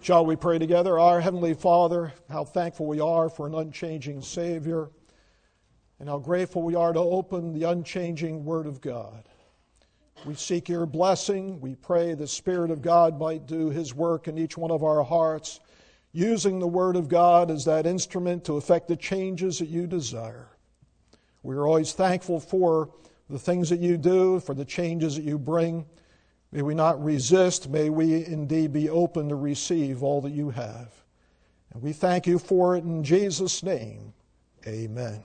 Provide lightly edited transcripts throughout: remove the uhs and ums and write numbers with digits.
Shall we pray together? Our Heavenly Father, how thankful we are for an unchanging Savior, and how grateful we are to open the unchanging Word of God. We seek your blessing. We pray the Spirit of God might do His work in each one of our hearts, using the Word of God as that instrument to effect the changes that you desire. We are always thankful for the things that you do, for the changes that you bring. May we not resist. May we indeed be open to receive all that you have. And we thank you for it in Jesus' name. Amen.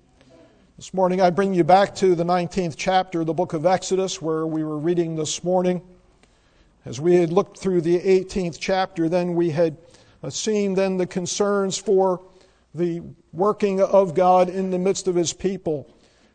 This morning I bring you back to the 19th chapter of the book of Exodus, where we were reading this morning. As we had looked through the 18th chapter, then we had seen then the concerns for the working of God in the midst of His people,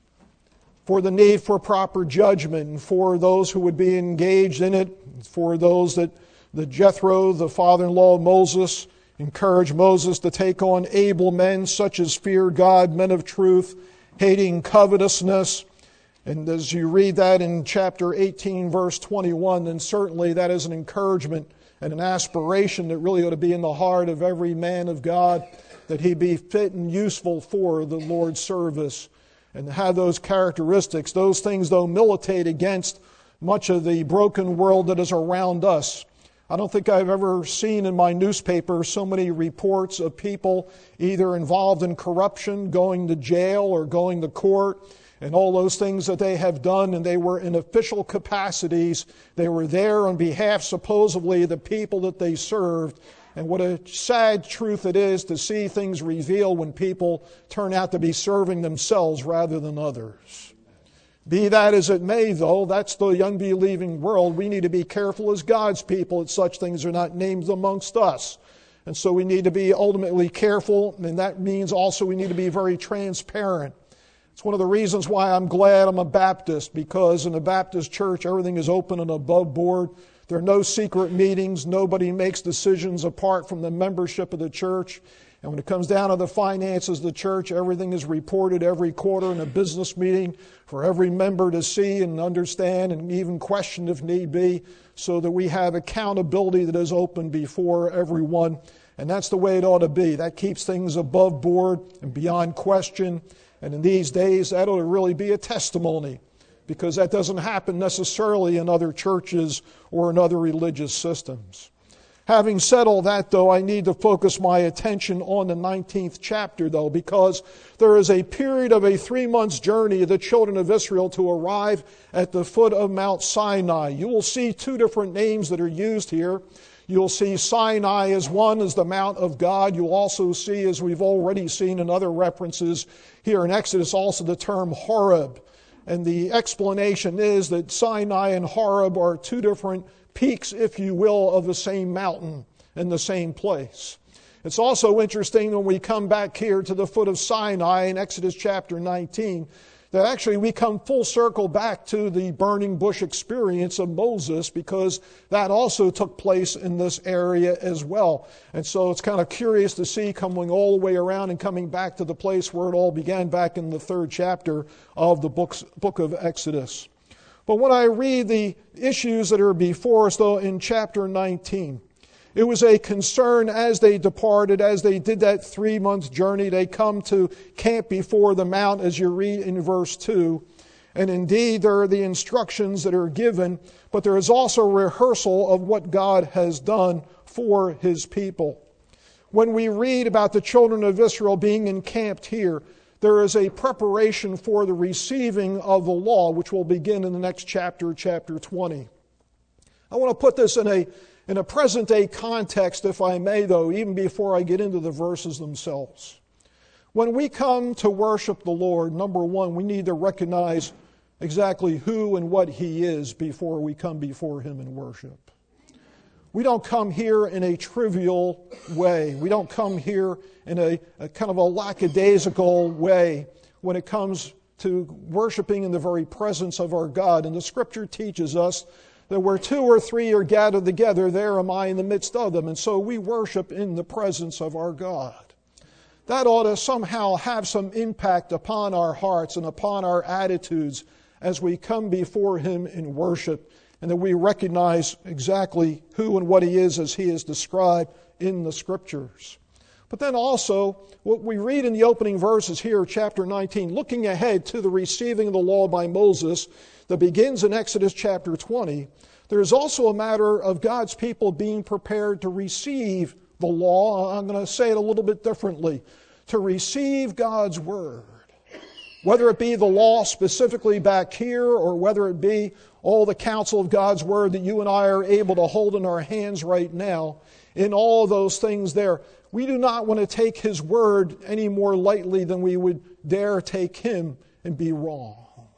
for the need for proper judgment, for those who would be engaged in it, for those that Jethro, the father-in-law of Moses, encouraged Moses to take on able men such as feared God, men of truth, hating covetousness. And as you read that in chapter 18, verse 21, then certainly that is an encouragement and an aspiration that really ought to be in the heart of every man of God, that he be fit and useful for the Lord's service, and have those characteristics. Those things, though, militate against much of the broken world that is around us. I don't think I've ever seen in my newspaper so many reports of people either involved in corruption, going to jail or going to court, and all those things that they have done, and they were in official capacities. They were there on behalf, supposedly, of the people that they served. And what a sad truth it is to see things revealed when people turn out to be serving themselves rather than others. Be that as it may, though, that's the unbelieving world. We need to be careful as God's people that such things are not named amongst us. And so we need to be ultimately careful, and that means also we need to be very transparent. It's one of the reasons why I'm glad I'm a Baptist, because in a Baptist church everything is open and above board. There are no secret meetings. Nobody makes decisions apart from the membership of the church. And when it comes down to the finances of the church, everything is reported every quarter in a business meeting for every member to see and understand and even question if need be, so that we have accountability that is open before everyone. And that's the way it ought to be. That keeps things above board and beyond question. And in these days, that ought to really be a testimony, because that doesn't happen necessarily in other churches or in other religious systems. Having said all that, though, I need to focus my attention on the 19th chapter, though, because there is a period of a 3-month journey of the children of Israel to arrive at the foot of Mount Sinai. You will see two different names that are used here. You'll see Sinai as one, as the Mount of God. You'll also see, as we've already seen in other references here in Exodus, also the term Horeb. And the explanation is that Sinai and Horeb are two different peaks, if you will, of the same mountain in the same place. It's also interesting when we come back here to the foot of Sinai in Exodus chapter 19, that actually we come full circle back to the burning bush experience of Moses, because that also took place in this area as well. And so it's kind of curious to see coming all the way around and coming back to the place where it all began back in the 3rd chapter of the book of Exodus. But when I read the issues that are before us, though, in chapter 19, it was a concern as they departed, as they did that 3-month journey. They come to camp before the mount, as you read in verse 2. And indeed, there are the instructions that are given, but there is also a rehearsal of what God has done for His people. When we read about the children of Israel being encamped here, there is a preparation for the receiving of the law, which will begin in the next chapter, chapter 20. I want to put this in a present-day context, if I may, though, even before I get into the verses themselves. When we come to worship the Lord, number one, we need to recognize exactly who and what He is before we come before Him in worship. We don't come here in a trivial way. We don't come here in a kind of a lackadaisical way when it comes to worshiping in the very presence of our God. And the Scripture teaches us that where 2 or 3 are gathered together, there am I in the midst of them. And so we worship in the presence of our God. That ought to somehow have some impact upon our hearts and upon our attitudes as we come before Him in worship. and that we recognize exactly who and what He is as He is described in the Scriptures. But then also, what we read in the opening verses here, chapter 19, looking ahead to the receiving of the law by Moses that begins in Exodus chapter 20, there is also a matter of God's people being prepared to receive the law. I'm going to say it a little bit differently. To receive God's Word. Whether it be the law specifically back here, or whether it be all the counsel of God's Word that you and I are able to hold in our hands right now, in all those things there, we do not want to take His Word any more lightly than we would dare take Him and be wrong.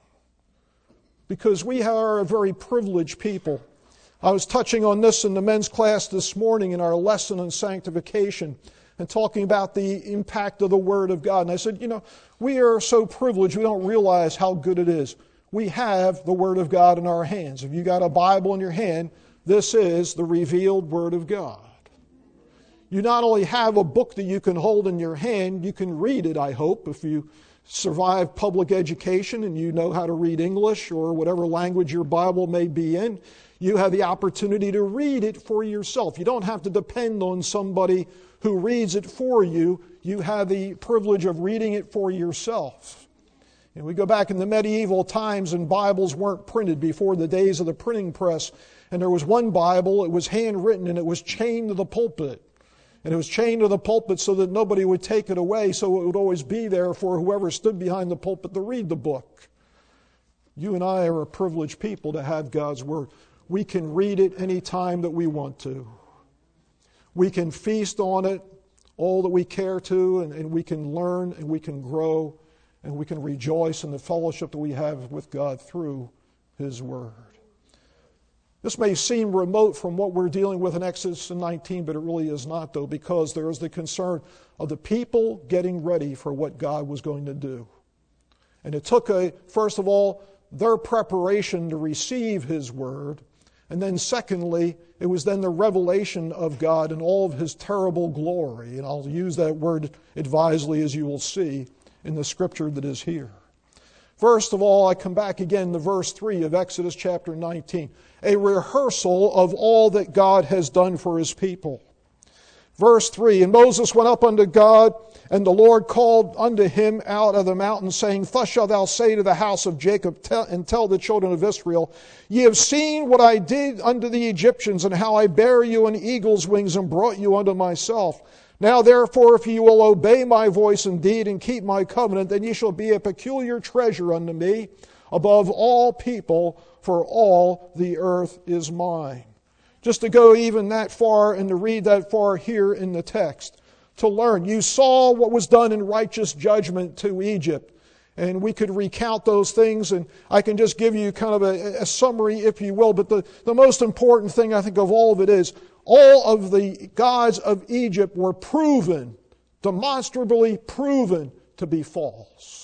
Because we are a very privileged people. I was touching on this in the men's class this morning in our lesson on sanctification, and talking about the impact of the Word of God. And I said, we are so privileged, we don't realize how good it is. We have the Word of God in our hands. If you got a Bible in your hand, this is the revealed Word of God. You not only have a book that you can hold in your hand, you can read it, I hope, if you survive public education and you know how to read English or whatever language your Bible may be in. You have the opportunity to read it for yourself. You don't have to depend on somebody who reads it for you. You have the privilege of reading it for yourself. And we go back in the medieval times, and Bibles weren't printed before the days of the printing press. And there was one Bible, it was handwritten, and it was chained to the pulpit. And it was chained to the pulpit so that nobody would take it away, so it would always be there for whoever stood behind the pulpit to read the book. You and I are a privileged people to have God's Word. We can read it any time that we want to. We can feast on it all that we care to, and we can learn, and we can grow, and we can rejoice in the fellowship that we have with God through His Word. This may seem remote from what we're dealing with in Exodus 19, but it really is not, though, because there is the concern of the people getting ready for what God was going to do. And it took, first of all, their preparation to receive His Word, and then secondly, it was then the revelation of God in all of His terrible glory. And I'll use that word advisedly, as you will see in the Scripture that is here. First of all, I come back again to verse 3 of Exodus chapter 19. A rehearsal of all that God has done for His people. Verse 3, And Moses went up unto God, and the Lord called unto him out of the mountain, saying, Thus shalt thou say to the house of Jacob, and tell the children of Israel, Ye have seen what I did unto the Egyptians, and how I bare you on eagle's wings, and brought you unto myself. Now therefore, if ye will obey my voice indeed, and keep my covenant, then ye shall be a peculiar treasure unto me, above all people, for all the earth is mine. Just to go even that far and to read that far here in the text. To learn. You saw what was done in righteous judgment to Egypt. And we could recount those things, and I can just give you kind of a summary, if you will. But the most important thing, I think, of all of it is, all of the gods of Egypt were proven, demonstrably proven, to be false.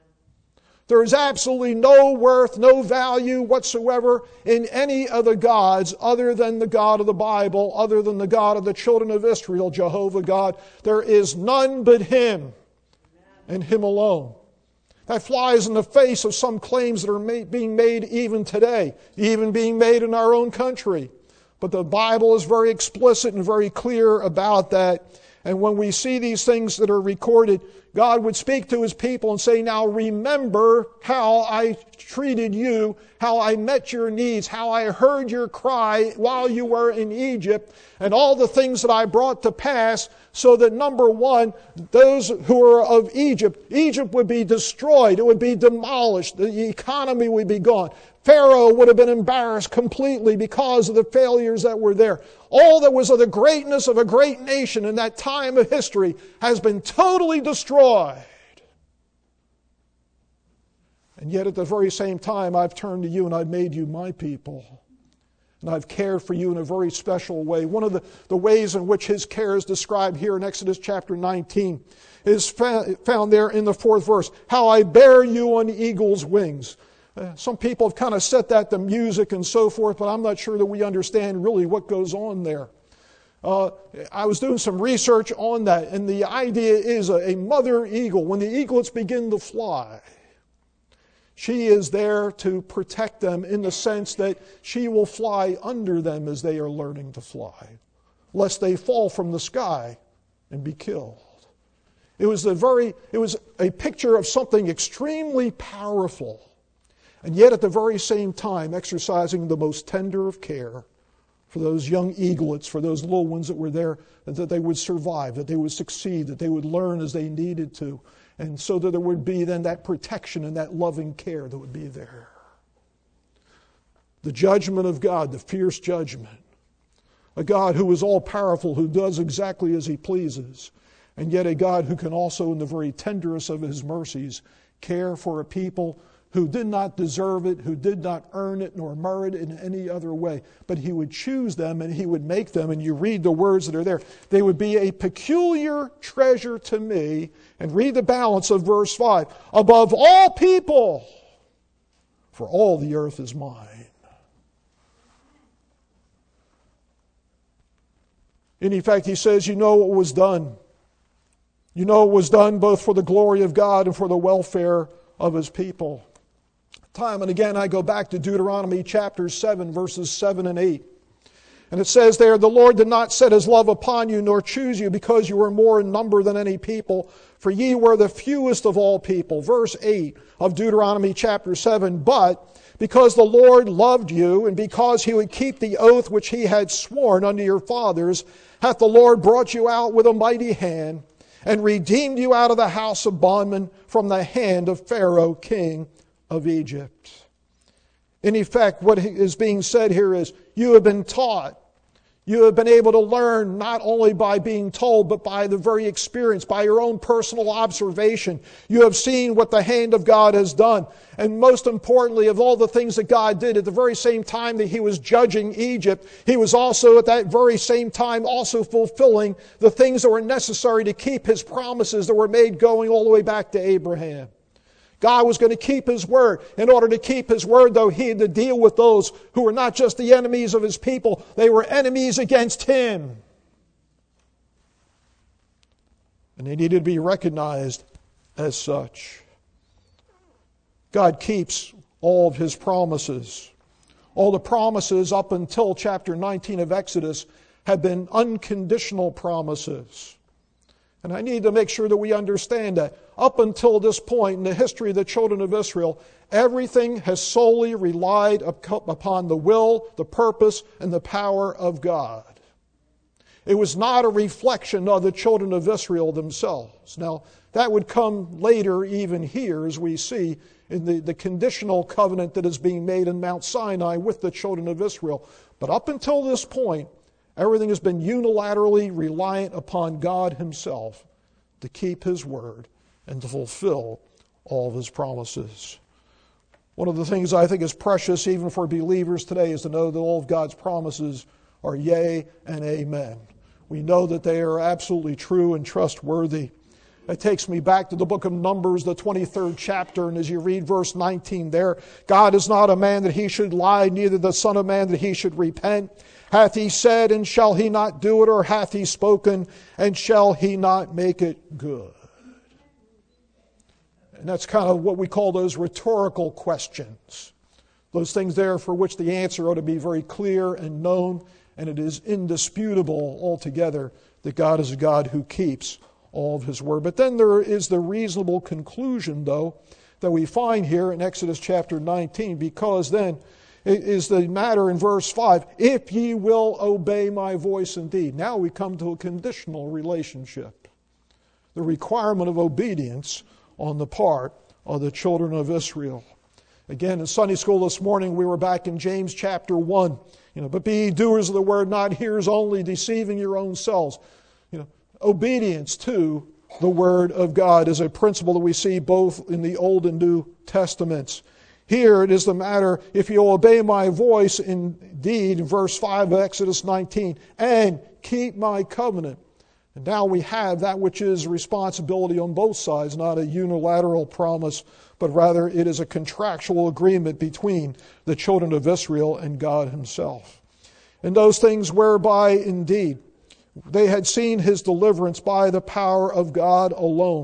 There is absolutely no worth, no value whatsoever in any of the gods other than the God of the Bible, other than the God of the children of Israel, Jehovah God. There is none but Him, and Him alone. That flies in the face of some claims that are being made even today, even being made in our own country. But the Bible is very explicit and very clear about that. And when we see these things that are recorded, God would speak to His people and say, Now remember how I treated you, how I met your needs, how I heard your cry while you were in Egypt, and all the things that I brought to pass, so that, number one, those who are of Egypt would be destroyed, it would be demolished, the economy would be gone. Pharaoh would have been embarrassed completely because of the failures that were there. All that was of the greatness of a great nation in that time of history has been totally destroyed. And yet at the very same time, I've turned to you and I've made you my people. And I've cared for you in a very special way. One of the ways in which His care is described here in Exodus chapter 19 is found there in the 4th verse. How I bear you on eagle's wings. Some people have kind of set that to music and so forth, but I'm not sure that we understand really what goes on there. I was doing some research on that, and the idea is a mother eagle, when the eaglets begin to fly, She is there to protect them in the sense that she will fly under them as they are learning to fly, lest they fall from the sky and be killed. It was a picture of something extremely powerful, and yet at the very same time exercising the most tender of care for those young eaglets, for those little ones that were there, that they would survive, that they would succeed, that they would learn as they needed to, and so that there would be then that protection and that loving care that would be there. The judgment of God, the fierce judgment. A God who is all-powerful, who does exactly as He pleases, and yet a God who can also, in the very tenderest of His mercies, care for a people who did not deserve it, who did not earn it, nor merit it in any other way. But He would choose them and He would make them, and you read the words that are there, they would be a peculiar treasure to me. And read the balance of verse 5. Above all people, for all the earth is mine. In effect, he says, you know what was done. You know it was done both for the glory of God and for the welfare of His people. Time and again I go back to Deuteronomy chapter 7, verses 7 and 8. And it says there, the Lord did not set His love upon you, nor choose you, because you were more in number than any people, for ye were the fewest of all people. Verse 8 of Deuteronomy chapter 7, but because the Lord loved you, and because He would keep the oath which He had sworn unto your fathers, hath the Lord brought you out with a mighty hand, and redeemed you out of the house of bondmen from the hand of Pharaoh, king of Egypt. In effect, what is being said here is, you have been taught. You have been able to learn not only by being told, but by the very experience, by your own personal observation. You have seen what the hand of God has done. And most importantly, of all the things that God did, at the very same time that He was judging Egypt, He was also at that very same time also fulfilling the things that were necessary to keep His promises that were made going all the way back to Abraham. God was going to keep His word. In order to keep His word, though, He had to deal with those who were not just the enemies of His people, they were enemies against Him. And they needed to be recognized as such. God keeps all of His promises. All the promises up until chapter 19 of Exodus have been unconditional promises. And I need to make sure that we understand that up until this point in the history of the children of Israel, everything has solely relied upon the will, the purpose, and the power of God. It was not a reflection of the children of Israel themselves. Now, that would come later even here as we see in the conditional covenant that is being made in Mount Sinai with the children of Israel. But up until this point, everything has been unilaterally reliant upon God Himself to keep His word and to fulfill all of His promises. One of the things I think is precious even for believers today is to know that all of God's promises are yea and amen. We know that they are absolutely true and trustworthy. It takes me back to the book of Numbers, the 23rd chapter, and as you read verse 19 there, God is not a man that He should lie, neither the Son of Man that He should repent. Hath He said, and shall He not do it? Or hath He spoken, and shall He not make it good? And that's kind of what we call those rhetorical questions. Those things there for which the answer ought to be very clear and known, and it is indisputable altogether that God is a God who keeps all of His word. But then there is the reasonable conclusion, though, that we find here in Exodus chapter 19, because then it is the matter in verse 5, if ye will obey my voice indeed. Now we come to a conditional relationship. The requirement of obedience on the part of the children of Israel. Again, in Sunday school this morning, we were back in James chapter 1. But be ye doers of the word, not hearers only, deceiving your own selves. Obedience to the word of God is a principle that we see both in the Old and New Testaments. Here it is the matter, if you obey my voice indeed, in verse 5 of Exodus 19, and keep my covenant. And now we have that which is responsibility on both sides, not a unilateral promise, but rather it is a contractual agreement between the children of Israel and God Himself. And those things whereby indeed they had seen His deliverance by the power of God alone.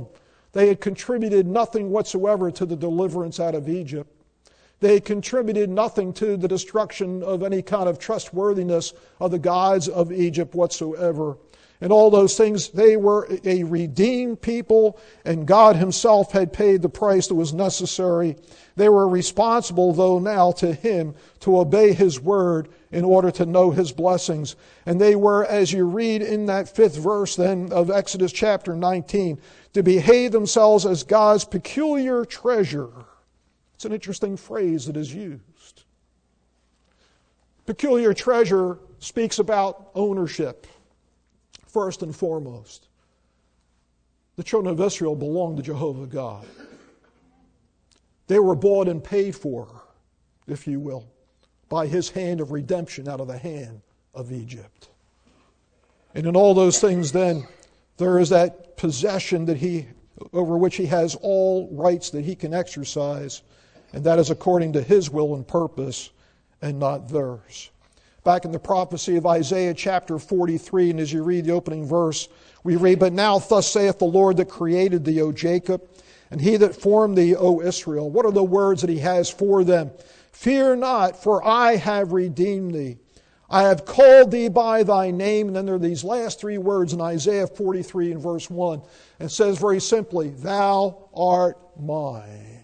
They had contributed nothing whatsoever to the deliverance out of Egypt. They had contributed nothing to the destruction of any kind of trustworthiness of the gods of Egypt whatsoever. And all those things, they were a redeemed people, and God himself had paid the price that was necessary. They were responsible, though, now to him to obey his word in order to know his blessings. And they were, as you read in that 5th verse then of Exodus chapter 19, to behave themselves as God's peculiar treasure. It's an interesting phrase that is used. Peculiar treasure speaks about ownership. First and foremost, the children of Israel belonged to Jehovah God. They were bought and paid for, if you will, by his hand of redemption out of the hand of Egypt. And in all those things then, there is that possession that over which he has all rights that he can exercise, and that is according to his will and purpose and not theirs. Back in the prophecy of Isaiah chapter 43, and as you read the opening verse, we read, "But now thus saith the Lord that created thee, O Jacob, and he that formed thee, O Israel." What are the words that he has for them? "Fear not, for I have redeemed thee. I have called thee by thy name." And then there are these last 3 words in Isaiah 43 and verse 1. And it says very simply, "Thou art mine."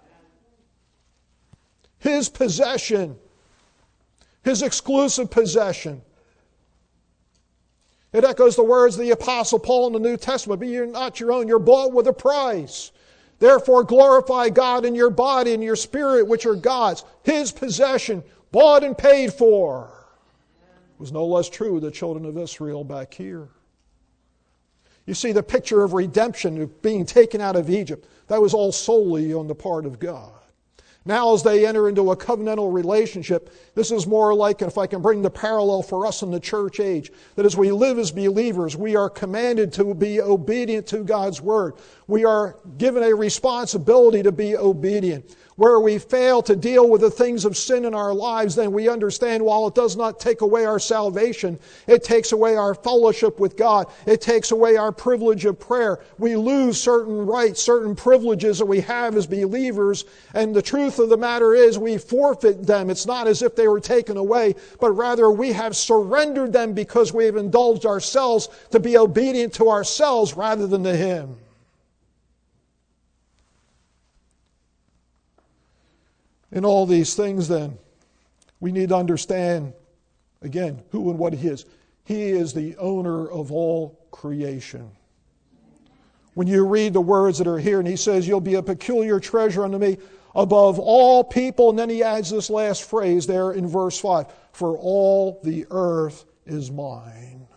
His possession. His exclusive possession. It echoes the words of the Apostle Paul in the New Testament, "But you're not your own, you're bought with a price. Therefore glorify God in your body and your spirit, which are God's." His possession, bought and paid for. It was no less true of the children of Israel back here. You see, the picture of redemption, of being taken out of Egypt, that was all solely on the part of God. Now as they enter into a covenantal relationship, this is more like, if I can bring the parallel for us in the church age, that as we live as believers, we are commanded to be obedient to God's word. We are given a responsibility to be obedient. Where we fail to deal with the things of sin in our lives, then we understand while it does not take away our salvation, it takes away our fellowship with God. It takes away our privilege of prayer. We lose certain rights, certain privileges that we have as believers, and the truth of the matter is we forfeit them. It's not as if they were taken away, but rather we have surrendered them because we have indulged ourselves to be obedient to ourselves rather than to him. In all these things, then, we need to understand, again, who and what he is. He is the owner of all creation. When you read the words that are here, and he says, "You'll be a peculiar treasure unto me above all people," and then he adds this last phrase there in verse 5, "For all the earth is mine."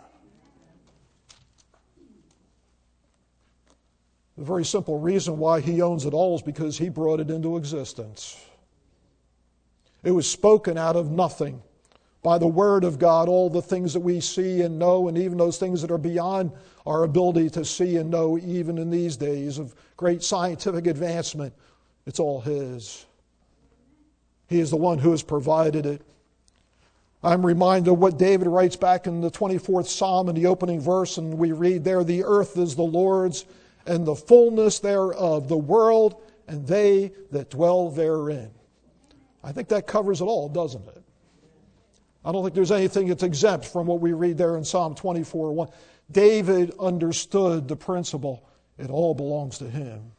The very simple reason why he owns it all is because he brought it into existence. It was spoken out of nothing by the Word of God, all the things that we see and know, and even those things that are beyond our ability to see and know, even in these days of great scientific advancement. It's all his. He is the one who has provided it. I'm reminded of what David writes back in the 24th Psalm in the opening verse, and we read there, "The earth is the Lord's, and the fullness thereof, the world, and they that dwell therein." I think that covers it all, doesn't it? I don't think there's anything that's exempt from what we read there in Psalm 24:1. David understood the principle. It all belongs to him.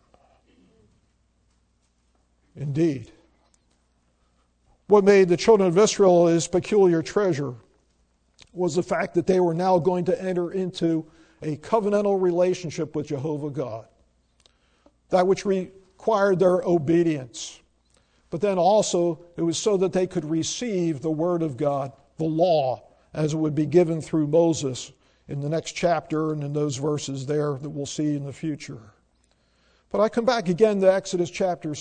Indeed. What made the children of Israel his peculiar treasure was the fact that they were now going to enter into a covenantal relationship with Jehovah God. That which required their obedience. But then also, it was so that they could receive the Word of God, the law, as it would be given through Moses in the next chapter and in those verses there that we'll see in the future. But I come back again to Exodus chapter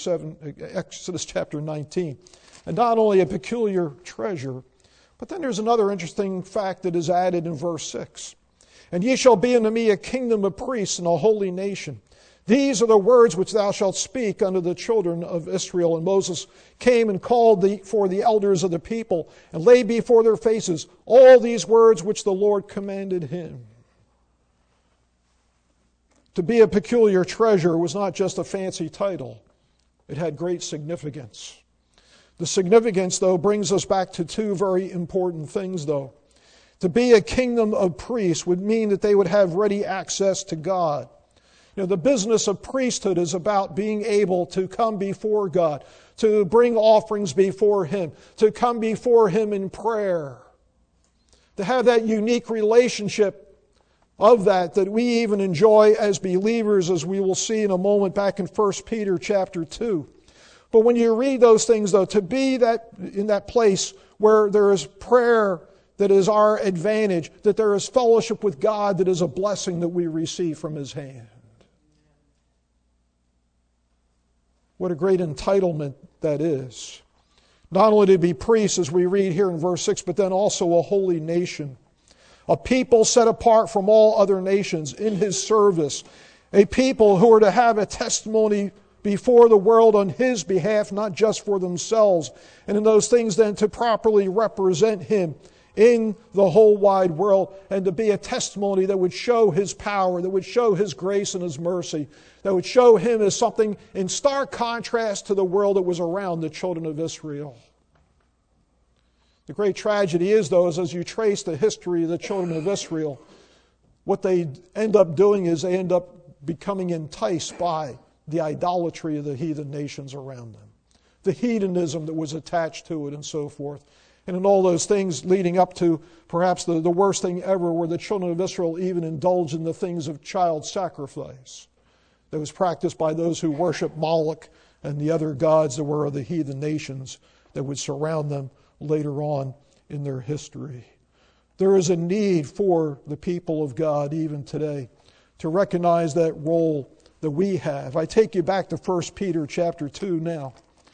19. And not only a peculiar treasure, but then there's another interesting fact that is added in verse 6. "And ye shall be unto me a kingdom of priests and a holy nation. These are the words which thou shalt speak unto the children of Israel." And Moses came and called for the elders of the people and laid before their faces all these words which the Lord commanded him. To be a peculiar treasure was not just a fancy title. It had great significance. The significance, though, brings us back to two very important things, though. To be a kingdom of priests would mean that they would have ready access to God. You know, the business of priesthood is about being able to come before God, to bring offerings before Him, to come before Him in prayer, to have that unique relationship of that we even enjoy as believers, as we will see in a moment back in 1 Peter chapter 2. But when you read those things, though, to be that in that place where there is prayer that is our advantage, that there is fellowship with God that is a blessing that we receive from His hand. What a great entitlement that is. Not only to be priests, as we read here in verse 6, but then also a holy nation. A people set apart from all other nations in His service. A people who are to have a testimony before the world on His behalf, not just for themselves. And in those things then to properly represent Him in the whole wide world, and to be a testimony that would show His power, that would show His grace and His mercy, that would show Him as something in stark contrast to the world that was around the children of Israel. The great tragedy is, though, is as you trace the history of the children of Israel, what they end up doing is they end up becoming enticed by the idolatry of the heathen nations around them, the hedonism that was attached to it and so forth. And in all those things leading up to perhaps the worst thing ever, where the children of Israel even indulged in the things of child sacrifice that was practiced by those who worship Moloch and the other gods that were of the heathen nations that would surround them later on in their history. There is a need for the people of God even today to recognize that role that we have. I take you back to 1 Peter chapter 2 now.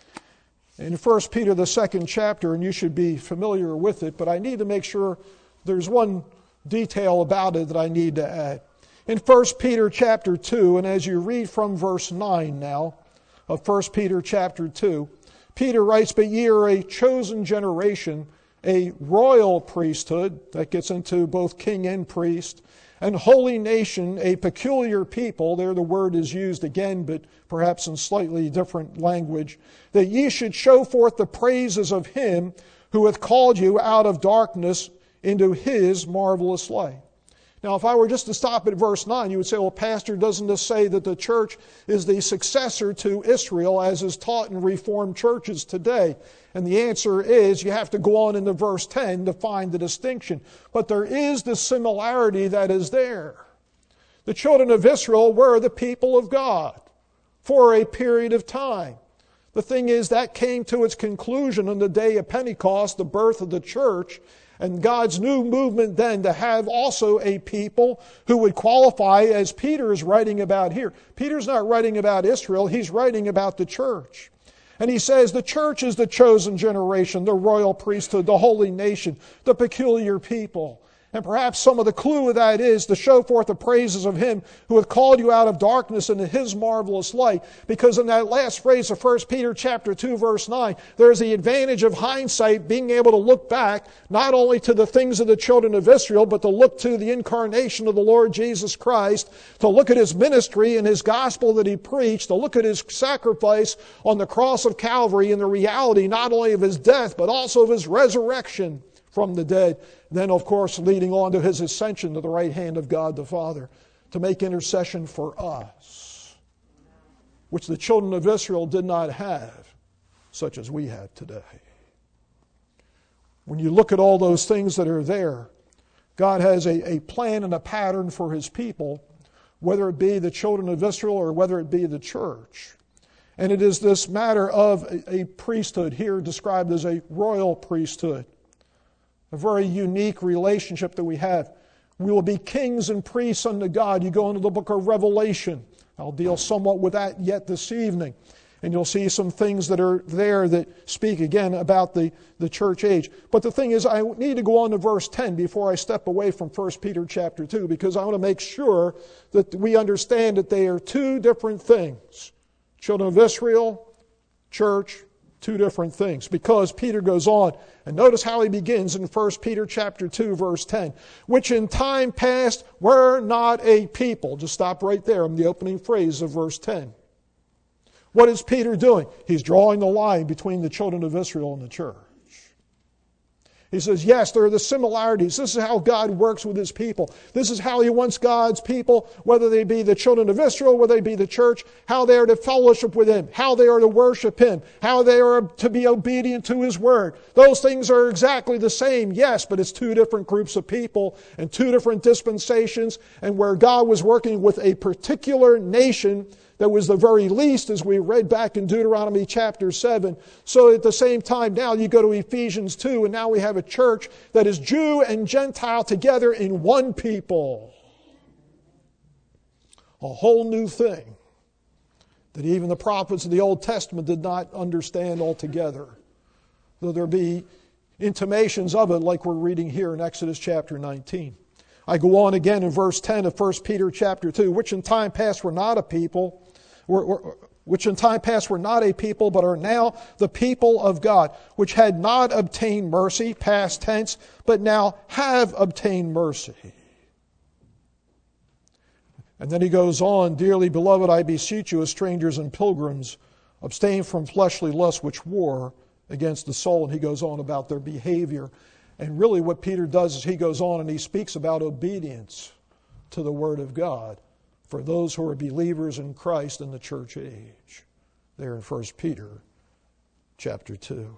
In 1 Peter, the second chapter, and you should be familiar with it, but I need to make sure there's one detail about it that I need to add. In 1 Peter chapter 2, and as you read from verse 9 now of 1 Peter chapter 2, Peter writes, "But ye are a chosen generation, a royal priesthood," that gets into both king and priest, "and holy nation, a peculiar people," there the word is used again, but perhaps in slightly different language, "that ye should show forth the praises of Him who hath called you out of darkness into His marvelous light." Now, if I were just to stop at verse 9, you would say, well, Pastor, doesn't this say that the church is the successor to Israel as is taught in Reformed churches today? And the answer is you have to go on into verse 10 to find the distinction. But there is the similarity that is there. The children of Israel were the people of God for a period of time. The thing is, that came to its conclusion on the day of Pentecost, the birth of the church, and God's new movement then to have also a people who would qualify, as Peter is writing about here. Peter's not writing about Israel, he's writing about the church. And he says the church is the chosen generation, the royal priesthood, the holy nation, the peculiar people. And perhaps some of the clue of that is to show forth the praises of Him who hath called you out of darkness into His marvelous light. Because in that last phrase of 1 Peter chapter 2, verse 9, there is the advantage of hindsight, being able to look back not only to the things of the children of Israel, but to look to the incarnation of the Lord Jesus Christ, to look at His ministry and His gospel that He preached, to look at His sacrifice on the cross of Calvary and the reality not only of His death, but also of His resurrection from the dead. Then, of course, leading on to His ascension to the right hand of God the Father to make intercession for us, which the children of Israel did not have, such as we have today. When you look at all those things that are there, God has a plan and a pattern for His people, whether it be the children of Israel or whether it be the church. And it is this matter of a priesthood here described as a royal priesthood. A very unique relationship that we have. We will be kings and priests unto God. You go into the book of Revelation. I'll deal somewhat with that yet this evening. And you'll see some things that are there that speak again about the church age. But the thing is, I need to go on to verse 10 before I step away from 1 Peter chapter 2, because I want to make sure that we understand that they are two different things. Children of Israel, church, Two different things. Because Peter goes on, and notice how he begins in 1 Peter chapter 2, verse 10. Which in time past were not a people. Just stop right there in the opening phrase of verse 10. What is Peter doing? He's drawing the line between the children of Israel and the church. He says, yes, there are the similarities. This is how God works with His people. This is how He wants God's people, whether they be the children of Israel, whether they be the church, how they are to fellowship with Him, how they are to worship Him, how they are to be obedient to His Word. Those things are exactly the same, yes, but it's two different groups of people and two different dispensations, and where God was working with a particular nation that was the very least, as we read back in Deuteronomy chapter 7. So at the same time, now you go to Ephesians 2, and now we have a church that is Jew and Gentile together in one people. A whole new thing that even the prophets of the Old Testament did not understand altogether. Though there be intimations of it like we're reading here in Exodus chapter 19. I go on again in verse 10 of 1 Peter chapter 2, which in time past were not a people, which in time past were not a people, but are now the people of God, which had not obtained mercy, past tense, but now have obtained mercy. And then he goes on, dearly beloved, I beseech you as strangers and pilgrims, abstain from fleshly lusts which war against the soul. And he goes on about their behavior. And really what Peter does is he goes on and he speaks about obedience to the Word of God for those who are believers in Christ in the church age. There in 1 Peter chapter 2.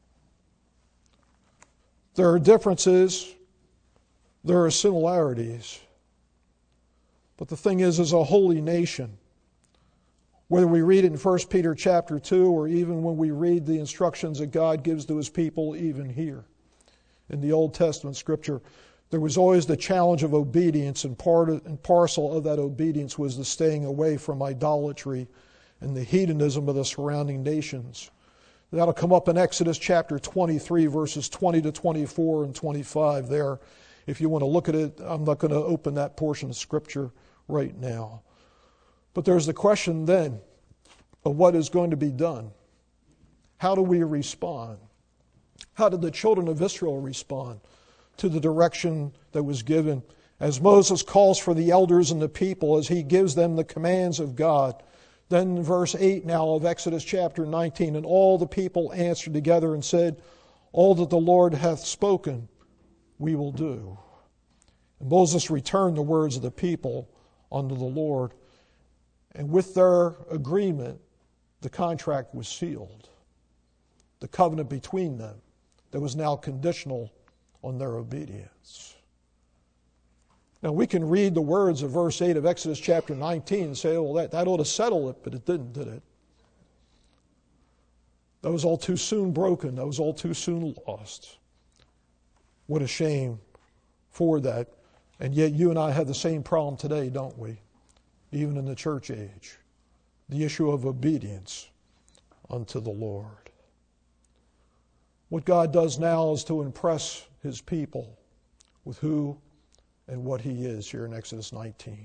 There are differences. There are similarities. But the thing is, as a holy nation, whether we read it in 1 Peter chapter 2 or even when we read the instructions that God gives to His people even here in the Old Testament Scripture, there was always the challenge of obedience, and part and parcel of that obedience was the staying away from idolatry and the hedonism of the surrounding nations. That'll come up in Exodus chapter 23, verses 20 to 24 and 25 there. If you want to look at it, I'm not going to open that portion of Scripture right now. But there's the question then of what is going to be done. How do we respond? How did the children of Israel respond to the direction that was given? As Moses calls for the elders and the people, as he gives them the commands of God. Then in verse 8 now of Exodus chapter 19, and all the people answered together and said, all that the Lord hath spoken, we will do. And Moses returned the words of the people unto the Lord. And with their agreement, the contract was sealed. The covenant between them that was now conditional on their obedience. Now we can read the words of verse 8 of Exodus chapter 19 and say, well, that ought to settle it, but it didn't, did it? That was all too soon broken. That was all too soon lost. What a shame for that. And yet you and I have the same problem today, don't we? Even in the church age. The issue of obedience unto the Lord. What God does now is to impress His people with who and what He is here in Exodus 19.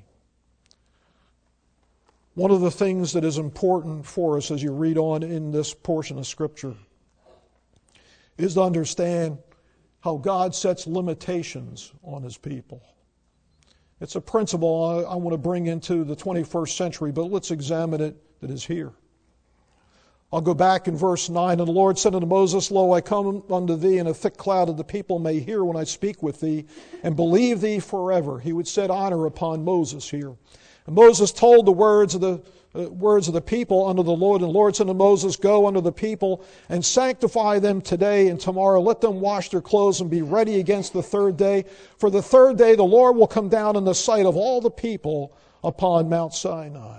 One of the things that is important for us as you read on in this portion of Scripture is to understand how God sets limitations on His people. It's a principle I want to bring into the 21st century, but let's examine it that is here. I'll go back in verse 9. And the Lord said unto Moses, lo, I come unto thee in a thick cloud, that the people may hear when I speak with thee, and believe thee forever. He would set honor upon Moses here. And Moses told the words of the people unto the Lord. And the Lord said to Moses, go unto the people and sanctify them today and tomorrow. Let them wash their clothes and be ready against the third day. For the third day the Lord will come down in the sight of all the people upon Mount Sinai.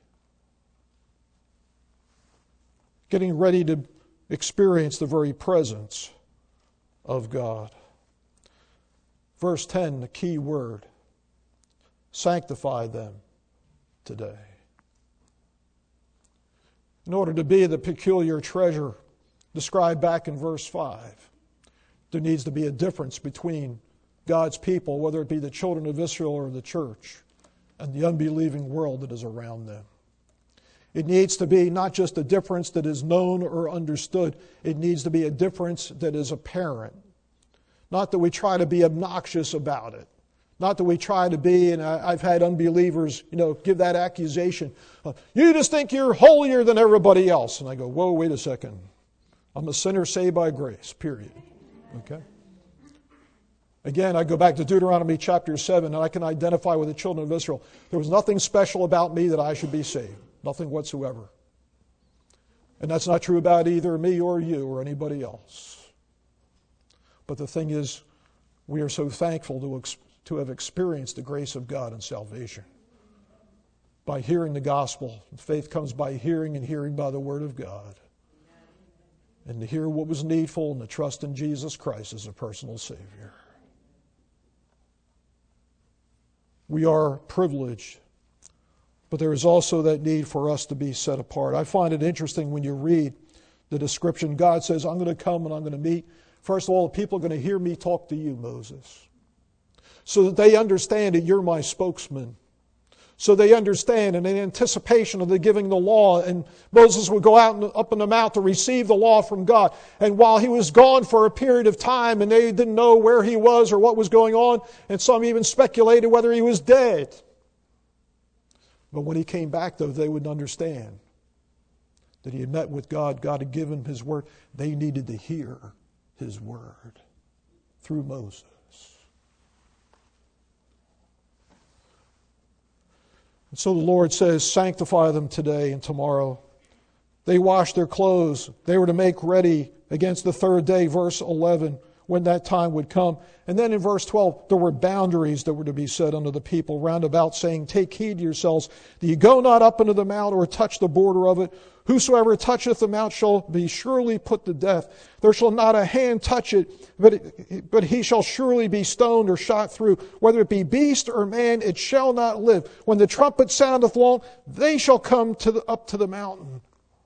Getting ready to experience the very presence of God. Verse 10, the key word. Sanctify them today. In order to be the peculiar treasure described back in verse 5, there needs to be a difference between God's people, whether it be the children of Israel or the church, and the unbelieving world that is around them. It needs to be not just a difference that is known or understood. It needs to be a difference that is apparent. Not that we try to be obnoxious about it. Not that we try to be, and I've had unbelievers, give that accusation. You just think you're holier than everybody else. And I go, whoa, wait a second. I'm a sinner saved by grace, period. Okay? Again, I go back to Deuteronomy chapter 7, and I can identify with the children of Israel. There was nothing special about me that I should be saved. Nothing whatsoever. And that's not true about either me or you or anybody else. But the thing is, we are so thankful to have experienced the grace of God and salvation. By hearing the gospel. Faith comes by hearing, and hearing by the word of God. And to hear what was needful and to trust in Jesus Christ as a personal Savior. We are privileged, but there is also that need for us to be set apart. I find it interesting when you read the description. God says, I'm going to come and I'm going to meet. First of all, the people are going to hear me talk to you, Moses, so that they understand that you're my spokesman. So they understand, and in anticipation of the giving the law, and Moses would go out up in the mount to receive the law from God. And while he was gone for a period of time, and they didn't know where he was or what was going on, and some even speculated whether he was dead. But when he came back, though, they would understand that he had met with God. God had given him his word. They needed to hear his word through Moses. And so the Lord says, sanctify them today and tomorrow. They washed their clothes. They were to make ready against the third day, verse 11, when that time would come. And then in verse 12, there were boundaries that were to be set unto the people round about, saying, take heed to yourselves, that ye go not up into the mount or touch the border of it. Whosoever toucheth the mount shall be surely put to death. There shall not a hand touch it, but he shall surely be stoned or shot through. Whether it be beast or man, it shall not live. When the trumpet soundeth long, they shall come up to the mountain.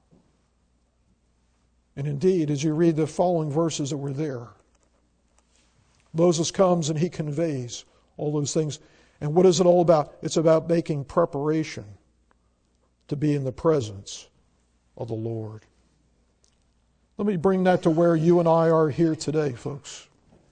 And indeed, as you read the following verses that were there, Moses comes and he conveys all those things. And what is it all about? It's about making preparation to be in the presence of the Lord. Let me bring that to where you and I are here today, folks.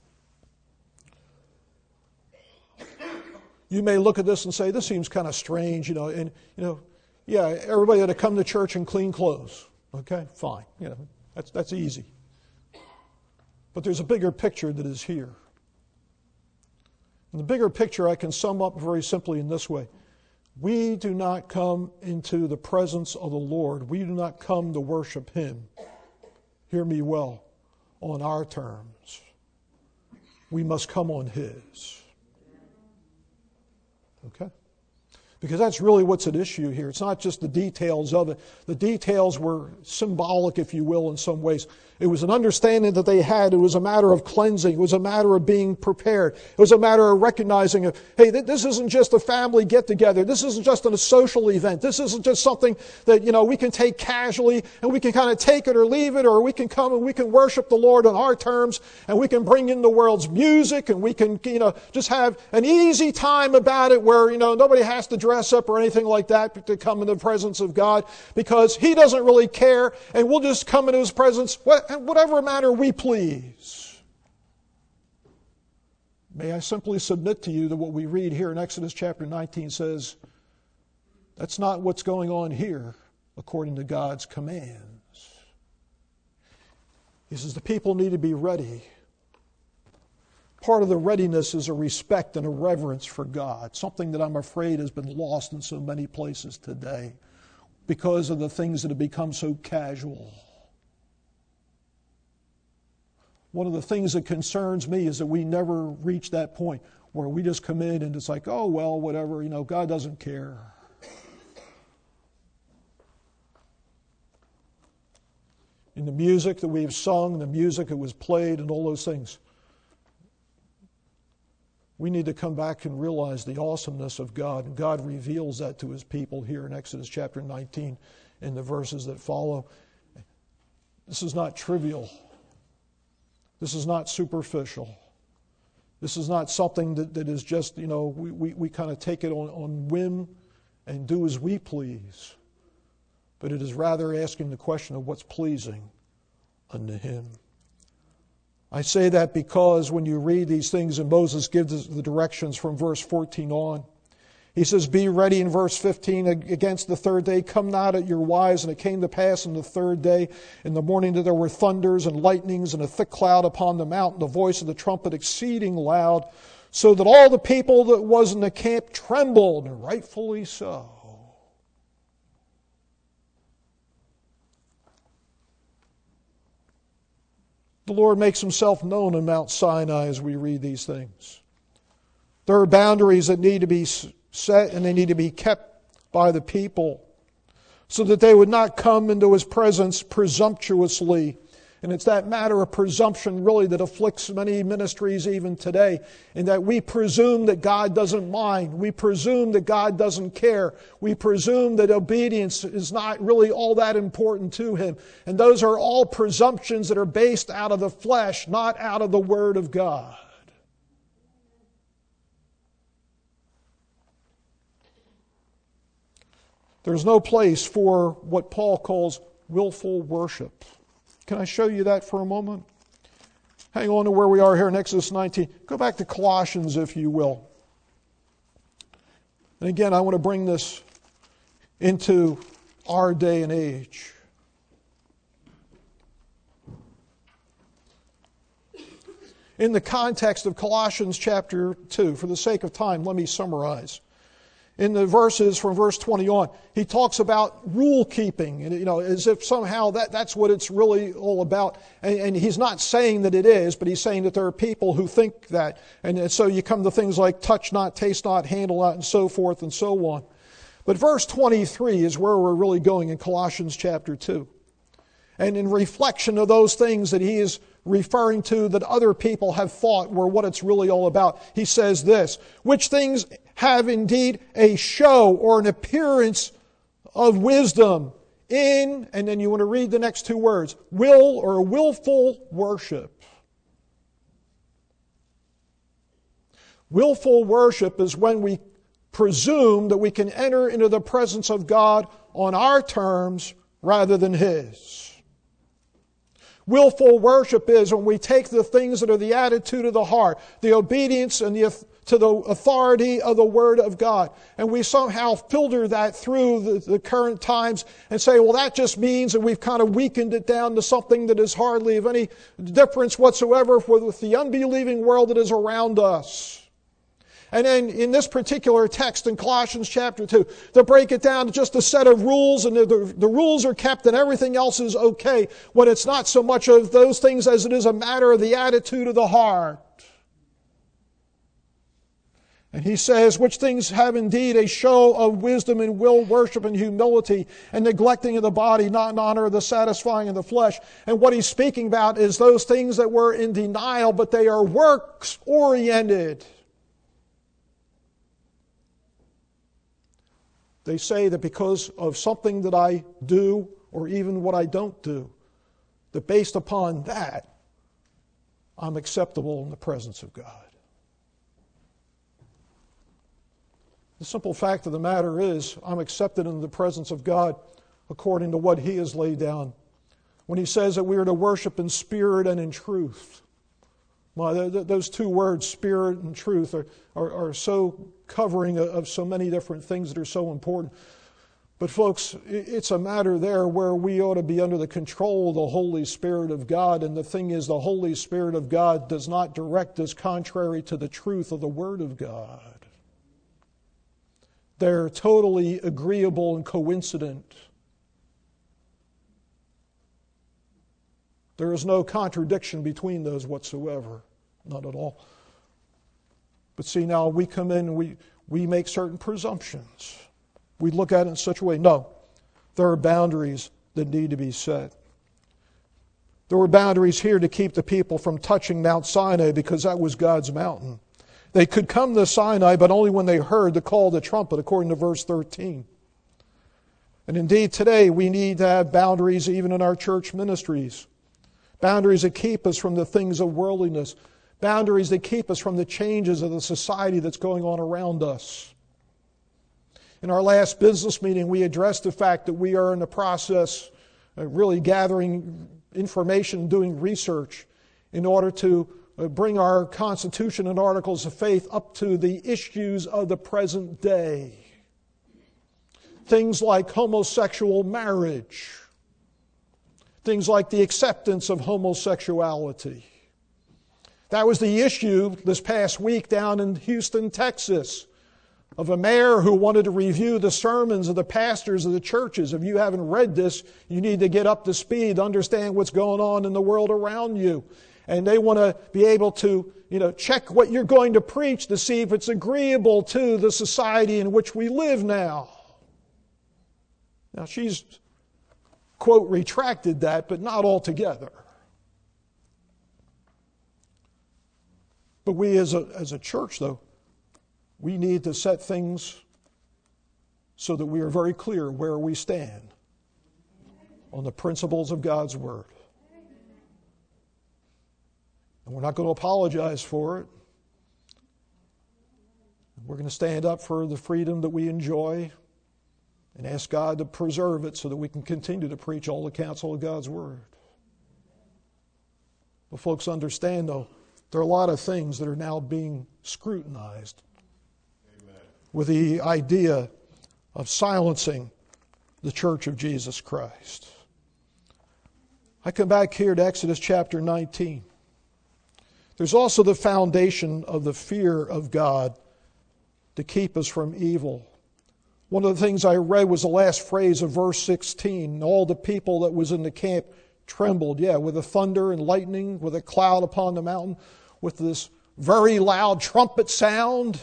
You may look at this and say, this seems kind of strange, yeah, everybody had to come to church in clean clothes. Okay, fine. That's easy. But there's a bigger picture that is here. And the bigger picture I can sum up very simply in this way. We do not come into the presence of the Lord. We do not come to worship Him. Hear me well, on our terms. We must come on His. Okay? Because that's really what's at issue here. It's not just the details of it. The details were symbolic, if you will, in some ways. It was an understanding that they had. It was a matter of cleansing. It was a matter of being prepared. It was a matter of recognizing, hey, this isn't just a family get-together. This isn't just a social event. This isn't just something that, we can take casually and we can kind of take it or leave it, or we can come and we can worship the Lord on our terms, and we can bring in the world's music, and we can, just have an easy time about it where, nobody has to dress up or anything like that to come in the presence of God, because He doesn't really care, and we'll just come into His presence whatever manner we please. May I simply submit to you that what we read here in Exodus chapter 19 says that's not what's going on here according to God's commands. He says the people need to be ready. Part of the readiness is a respect and a reverence for God, something that I'm afraid has been lost in so many places today because of the things that have become so casual. One of the things that concerns me is that we never reach that point where we just come in and it's like, oh, well, whatever, God doesn't care. In the music that we've sung, the music that was played, and all those things, we need to come back and realize the awesomeness of God. And God reveals that to His people here in Exodus chapter 19 in the verses that follow. This is not trivial. This is not superficial. This is not something that is just, we kind of take it on whim and do as we please. but it is rather asking the question of what's pleasing unto Him. I say that because when you read these things and Moses gives us the directions from verse 14 on, he says, be ready in verse 15 against the third day. Come not at your wives. And it came to pass on the third day in the morning that there were thunders and lightnings and a thick cloud upon the mountain, the voice of the trumpet exceeding loud, so that all the people that was in the camp trembled, and rightfully so. The Lord makes Himself known in Mount Sinai as we read these things. There are boundaries that need to be set and they need to be kept by the people so that they would not come into His presence presumptuously. And it's that matter of presumption really that afflicts many ministries even today, in that we presume that God doesn't mind. We presume that God doesn't care. We presume that obedience is not really all that important to Him. And those are all presumptions that are based out of the flesh, not out of the Word of God. There's no place for what Paul calls willful worship. Can I show you that for a moment? Hang on to where we are here in Exodus 19. Go back to Colossians, if you will. And again, I want to bring this into our day and age. In the context of Colossians chapter 2, for the sake of time, let me summarize. In the verses from verse 20 on, he talks about rule keeping, and as if somehow that's what it's really all about. And he's not saying that it is, but he's saying that there are people who think that. And so you come to things like touch not, taste not, handle not, and so forth and so on. But verse 23 is where we're really going in Colossians chapter 2. And in reflection of those things that he is referring to that other people have thought were what it's really all about, he says this, which things have indeed a show or an appearance of wisdom in, and then you want to read the next two words, will or willful worship. Willful worship is when we presume that we can enter into the presence of God on our terms rather than His. Willful worship is when we take the things that are the attitude of the heart, the obedience and to the authority of the Word of God, and we somehow filter that through the current times and say, well, that just means that we've kind of weakened it down to something that is hardly of any difference whatsoever with the unbelieving world that is around us. And then in this particular text in Colossians chapter 2, to break it down to just a set of rules, and the rules are kept and everything else is okay, when it's not so much of those things as it is a matter of the attitude of the heart. And he says, which things have indeed a show of wisdom and will worship and humility and neglecting of the body, not in honor of the satisfying of the flesh. And what he's speaking about is those things that were in denial, but they are works-oriented. They say that because of something that I do, or even what I don't do, that based upon that, I'm acceptable in the presence of God. The simple fact of the matter is, I'm accepted in the presence of God according to what He has laid down. When He says that we are to worship in spirit and in truth. Well, those two words, spirit and truth, are so covering of so many different things that are so important. But folks, it's a matter there where we ought to be under the control of the Holy Spirit of God. And the thing is, the Holy Spirit of God does not direct us contrary to the truth of the Word of God. They're totally agreeable and coincident. There is no contradiction between those whatsoever. Not at all. But see, now we come in and we make certain presumptions. We look at it in such a way. No, there are boundaries that need to be set. There were boundaries here to keep the people from touching Mount Sinai because that was God's mountain. They could come to Sinai, but only when they heard the call of the trumpet, according to verse 13. And indeed, today we need to have boundaries even in our church ministries. Boundaries that keep us from the things of worldliness. Boundaries that keep us from the changes of the society that's going on around us. In our last business meeting, we addressed the fact that we are in the process of really gathering information, doing research in order to bring our Constitution and Articles of Faith up to the issues of the present day. Things like homosexual marriage. Things like the acceptance of homosexuality. That was the issue this past week down in Houston, Texas, of a mayor who wanted to review the sermons of the pastors of the churches. If you haven't read this, you need to get up to speed, understand what's going on in the world around you. And they want to be able to, check what you're going to preach to see if it's agreeable to the society in which we live now. Now, she's, quote, retracted that, but not altogether. But we as a church, though, we need to set things so that we are very clear where we stand on the principles of God's Word. And we're not going to apologize for it. We're going to stand up for the freedom that we enjoy and ask God to preserve it so that we can continue to preach all the counsel of God's Word. But folks, understand, though, there are a lot of things that are now being scrutinized. Amen. With the idea of silencing the Church of Jesus Christ. I come back here to Exodus chapter 19. There's also the foundation of the fear of God to keep us from evil. One of the things I read was the last phrase of verse 16. All the people that was in the camp trembled, with the thunder and lightning, with a cloud upon the mountain, with this very loud trumpet sound.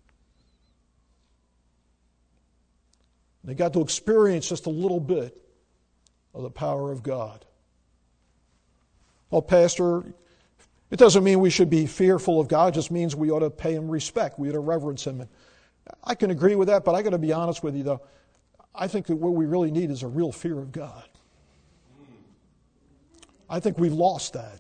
They got to experience just a little bit of the power of God. Well, Pastor, it doesn't mean we should be fearful of God. It just means we ought to pay Him respect. We ought to reverence Him. And I can agree with that, but I got to be honest with you, though. I think that what we really need is a real fear of God. I think we've lost that.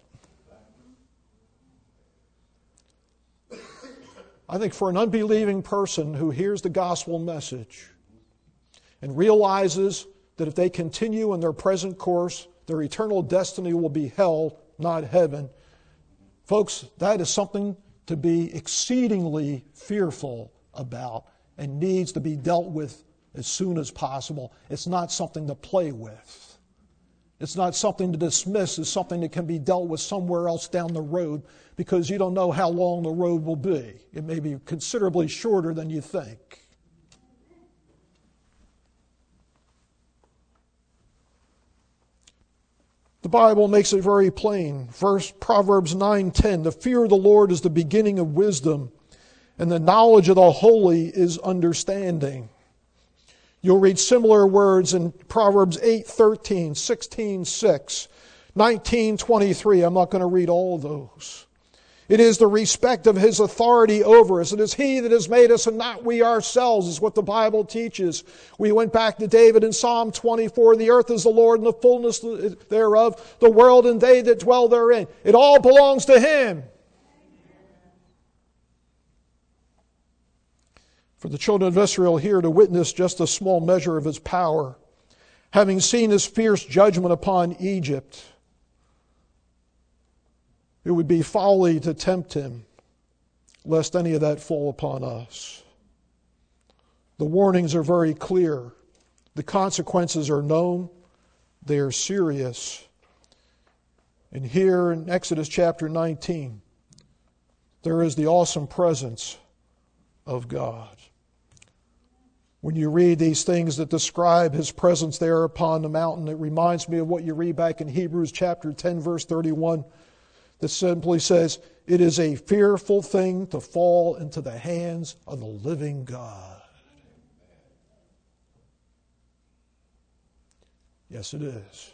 I think for an unbelieving person who hears the gospel message and realizes that if they continue in their present course, their eternal destiny will be hell, not heaven. Folks, that is something to be exceedingly fearful about and needs to be dealt with as soon as possible. It's not something to play with. It's not something to dismiss. It's something that can be dealt with somewhere else down the road because you don't know how long the road will be. It may be considerably shorter than you think. The Bible makes it very plain. First, Proverbs 9:10, the fear of the Lord is the beginning of wisdom, and the knowledge of the holy is understanding. You'll read similar words in Proverbs 8:13, 16:6, 19:23. I'm not going to read all of those. It is the respect of His authority over us. It is He that has made us and not we ourselves, is what the Bible teaches. We went back to David in Psalm 24. The earth is the Lord and the fullness thereof, the world and they that dwell therein. It all belongs to Him. For the children of Israel here to witness just a small measure of His power, having seen His fierce judgment upon Egypt, it would be folly to tempt Him, lest any of that fall upon us. The warnings are very clear. The consequences are known. They are serious. And here in Exodus chapter 19, there is the awesome presence of God. When you read these things that describe His presence there upon the mountain, it reminds me of what you read back in Hebrews chapter 10, verse 31, that simply says, it is a fearful thing to fall into the hands of the living God. Yes, it is.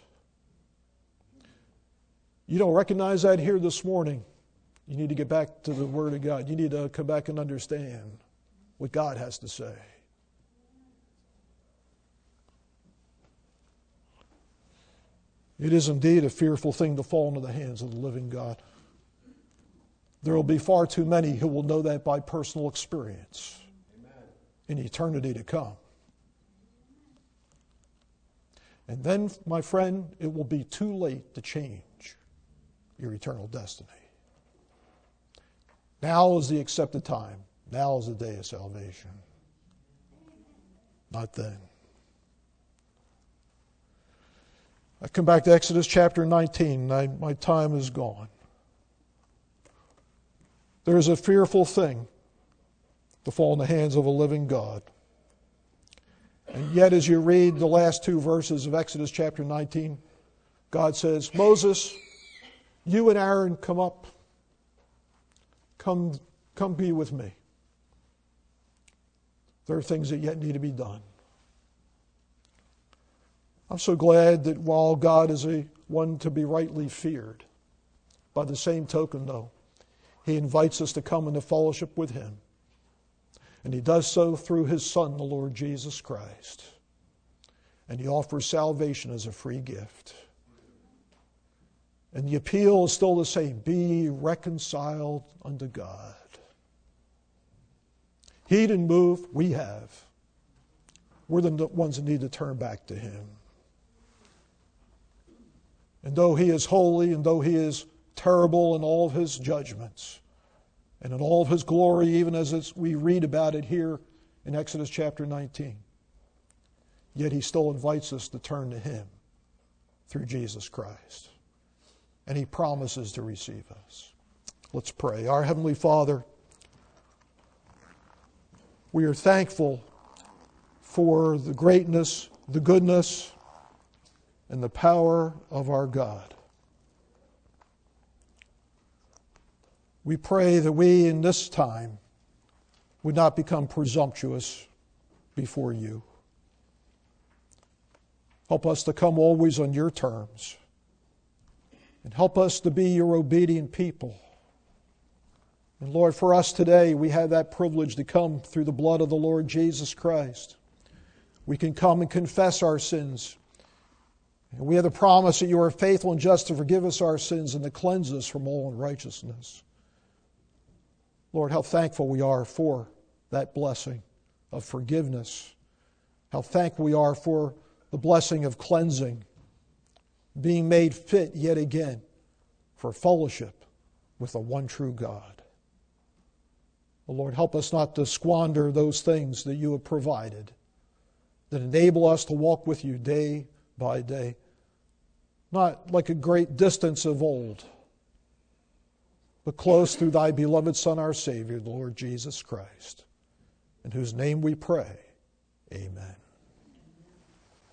You don't recognize that here this morning. You need to get back to the Word of God. You need to come back and understand what God has to say. It is indeed a fearful thing to fall into the hands of the living God. There will be far too many who will know that by personal experience in eternity to come. And then, my friend, it will be too late to change your eternal destiny. Now is the accepted time. Now is the day of salvation. Not then. I come back to Exodus chapter 19. My time is gone. There is a fearful thing to fall in the hands of a living God. And yet, as you read the last two verses of Exodus chapter 19, God says, Moses, you and Aaron come up. Come be with me. There are things that yet need to be done. I'm so glad that while God is a one to be rightly feared, by the same token, though, He invites us to come into fellowship with Him. And He does so through His Son, the Lord Jesus Christ. And He offers salvation as a free gift. And the appeal is still the same. Be reconciled unto God. He didn't move. We have. We're the ones that need to turn back to Him. And though He is holy, and though He is terrible in all of His judgments, and in all of His glory, even as we read about it here in Exodus chapter 19, yet He still invites us to turn to Him through Jesus Christ. And He promises to receive us. Let's pray. Our Heavenly Father, we are thankful for the greatness, the goodness, and the power of our God. We pray that we in this time would not become presumptuous before You. Help us to come always on Your terms. And help us to be Your obedient people. And Lord, for us today, we have that privilege to come through the blood of the Lord Jesus Christ. We can come and confess our sins. And we have the promise that You are faithful and just to forgive us our sins and to cleanse us from all unrighteousness. Lord, how thankful we are for that blessing of forgiveness. How thankful we are for the blessing of cleansing, being made fit yet again for fellowship with the one true God. Oh Lord, help us not to squander those things that You have provided that enable us to walk with You day by day, not like a great distance of old, but close through Thy beloved Son, our Savior, the Lord Jesus Christ, in whose name we pray. Amen.